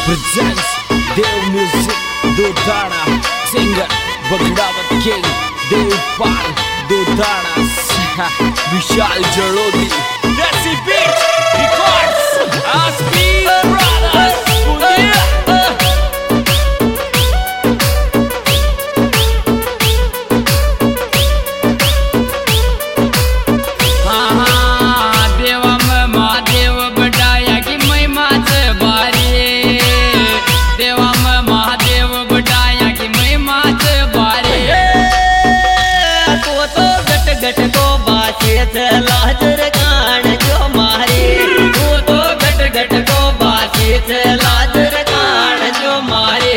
presents Dev Music Dudana singer Baghdawat King Devpal Dudana Vishal Jalodi Desi Beats Records Aspi Brothers गट को बासियत लाजर कान जो मारे वो तो गट को बासियत लाजर कान जो मारे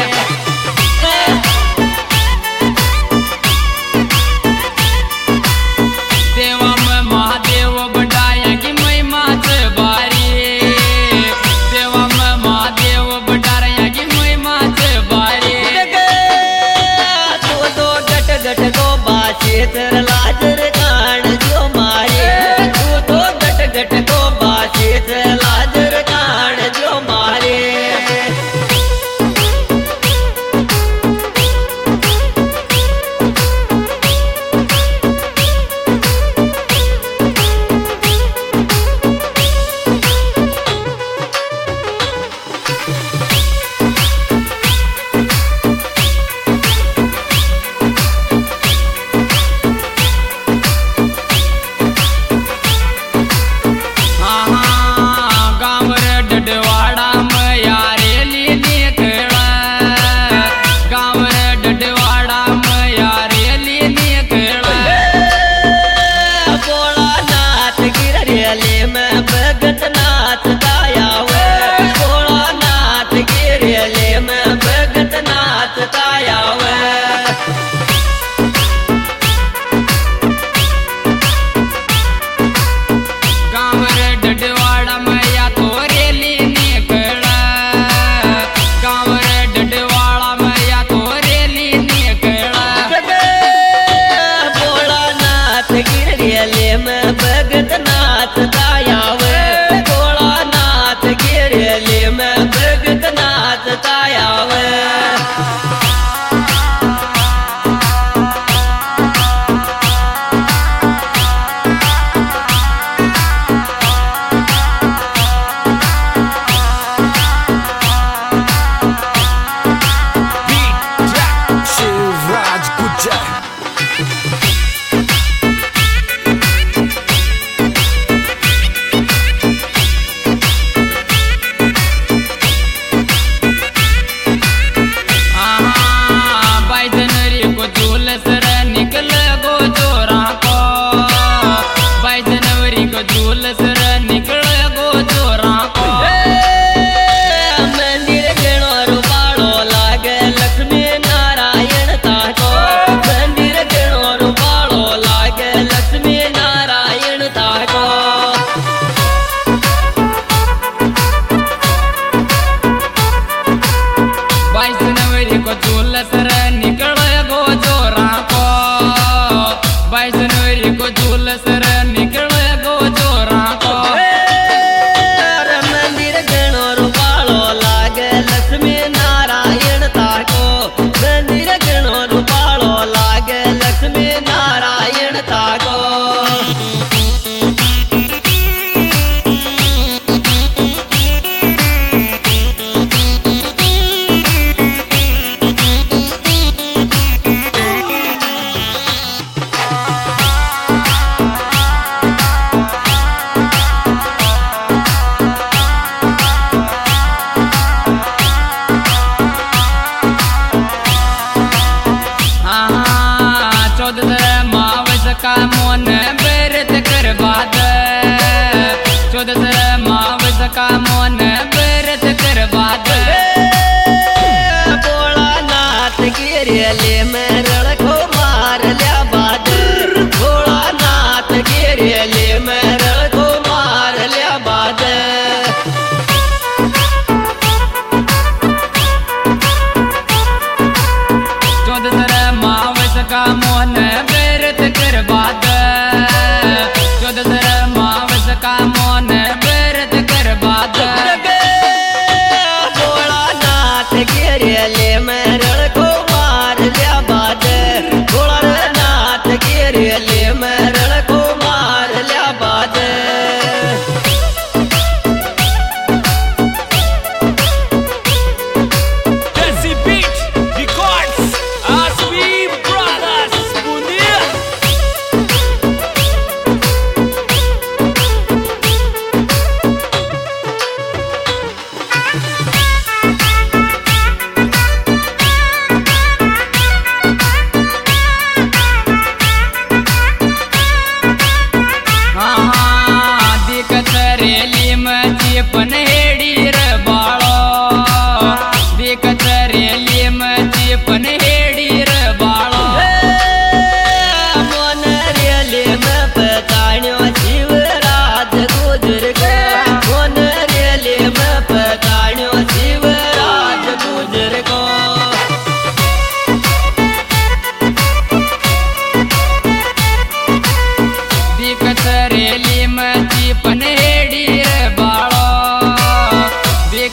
देवा में महादेव बढ़ाया कि महिमा से बारी देवा में महादेव बढ़ाया कि महिमा से बारी तो गट को बासियत लाजर कान जो मारे तू तो गट को बासियत लाजर कान जो मारे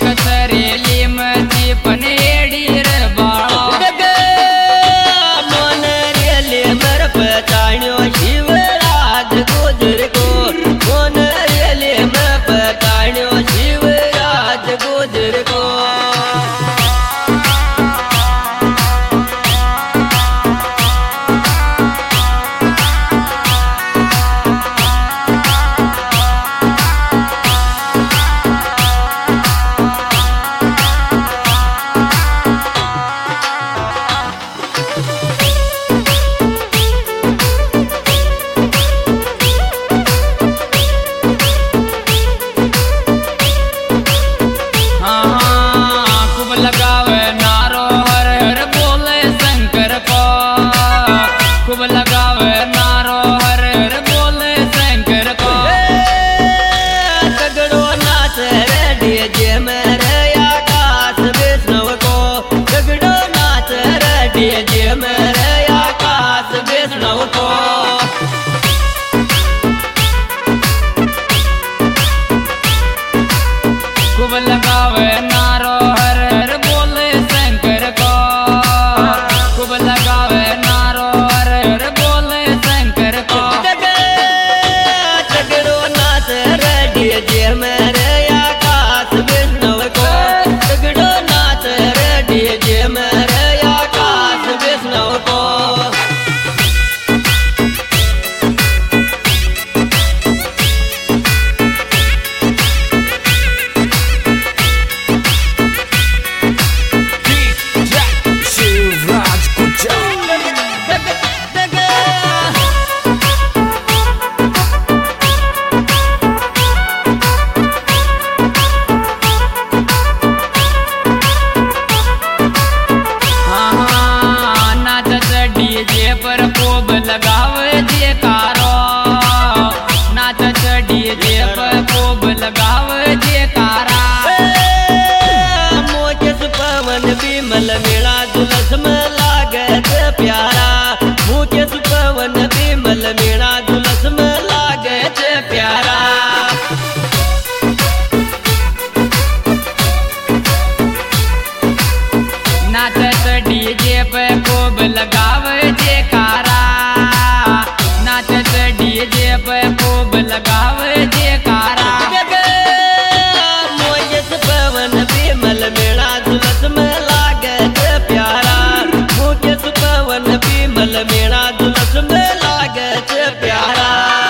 कसरेली मची पण येडी रे बाळा मन रेले मर पचाण्यो शिवराज गुजर को मन रेले में पचाण्यो शिवराज गुजर को खूब लगावे नारो हर हर बोले शंकर को तगड़ो नाच रे डीजे में रे आकाश वैष्णव को तगड़ो नाच रे डीजे में रे आकाश वैष्णव को खूब लगावे नारो हर हर बोले शंकर को खूब लगावे नारो डीजे में रे आकाश वैष्णव को तगड़ो नाच रे डीजे में रे आकाश वैष्णव को शिवराज गुजर डीजे पर खूब लगावे जयकारो नाचत डीजे पर खूब लगावे जयकारा मुकेश पवन विमल मेला जुलस में लागत प्यारा मुकेश पवन विमल मेला जुलस में लागत प्यारा नाचत डीजे पे खूब लगावे जयकारा नाचत डीजे पे खूब लगावे जयकारा मुकेश पवन विमल मेला जुलस में लागत प्यारा मुकेश पवन विमल मेला जुलस में लागत प्यारा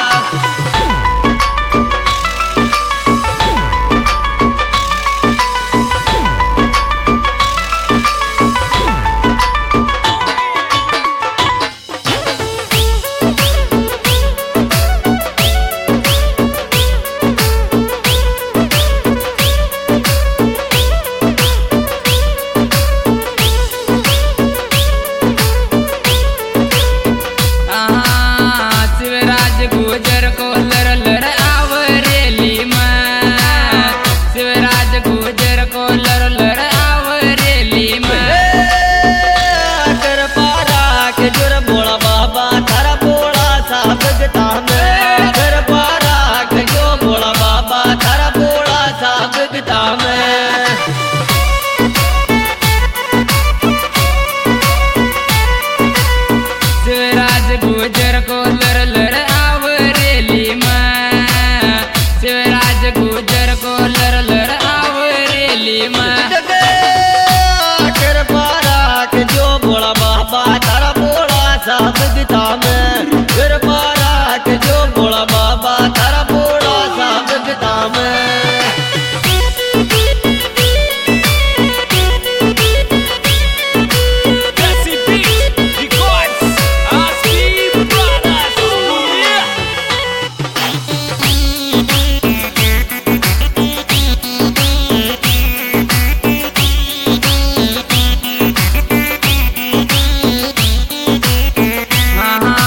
गुजर को लर लर आवरेली में शिवराज गुजर को लर लर आवरेली में कर पारा के जुर बोला बाबा थारा बोला सा भगता में कर पारा के जो बोला बाबा थारा बोला सा भगता में शिवराज गुजर को लर लर आवरेली में शिवराज गुजर को लर लर आवरेली में कर पारा के जो बोला बाबा थारा बोला सा भगता में कर पारा के जो बोला बाबा थारा बोला सा भगता में हाँ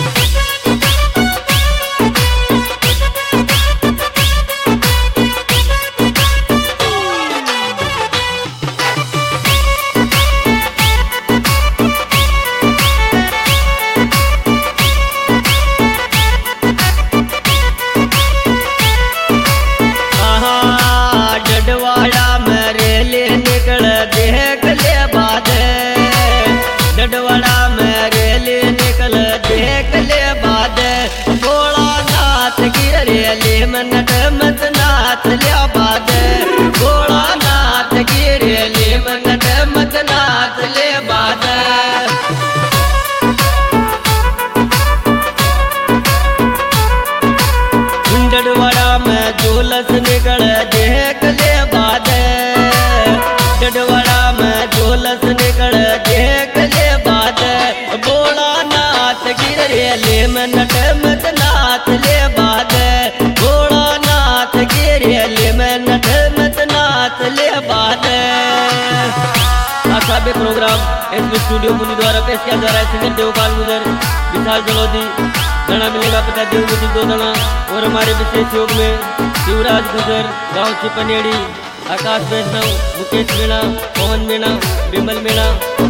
डडवाड़ा में रेली निकल देख ले बाद भोलानाथ की रेली में नट मत नाथ लिया बाद भोलानाथ की रेली में नट मत नाथ ले बाद डडवाड़ा में झूलस निकल देख ले बाद डडवाड़ा में झूलस निकल देख ले बाद भोलानाथ गिर रेली में नट मत नाथ ले बाद भोलानाथ गिर रेली में नट मत नाथ ले बाद। आशा भी प्रोग्राम एसबी स्टूडियो पुणे द्वारा पेश किया जा रहा है। सिंगर देवपाल गुजर, विशाल जलोदी, गाना मिलेगा पता देवगति दो दाना और हमारे विशेष योग में शिवराज गुजर, गाँव चिपनेड़ी, आकाश वैष्णव, मुकेश मीणा, पवन मीणा, विमल मीणा।